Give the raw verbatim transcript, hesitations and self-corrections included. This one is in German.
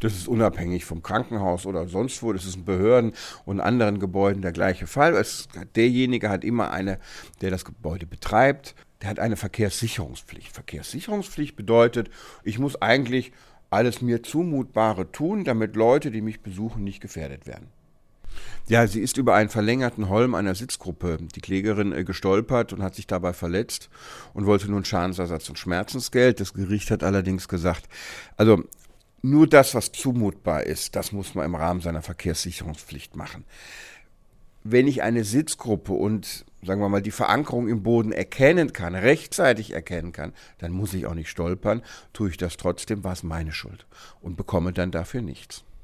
Das ist unabhängig vom Krankenhaus oder sonst wo. Das ist in Behörden und anderen Gebäuden der gleiche Fall. Es, derjenige hat immer eine, der das Gebäude betreibt, der hat eine Verkehrssicherungspflicht. Verkehrssicherungspflicht bedeutet, ich muss eigentlich alles mir Zumutbare tun, damit Leute, die mich besuchen, nicht gefährdet werden. Ja, sie ist über einen verlängerten Holm einer Sitzgruppe, die Klägerin, äh, gestolpert und hat sich dabei verletzt und wollte nun Schadensersatz und Schmerzensgeld. Das Gericht hat allerdings gesagt, also nur das, was zumutbar ist, das muss man im Rahmen seiner Verkehrssicherungspflicht machen. Wenn ich eine Sitzgruppe und, sagen wir mal, die Verankerung im Boden erkennen kann, rechtzeitig erkennen kann, dann muss ich auch nicht stolpern. Tue ich das trotzdem, war es meine Schuld und bekomme dann dafür nichts.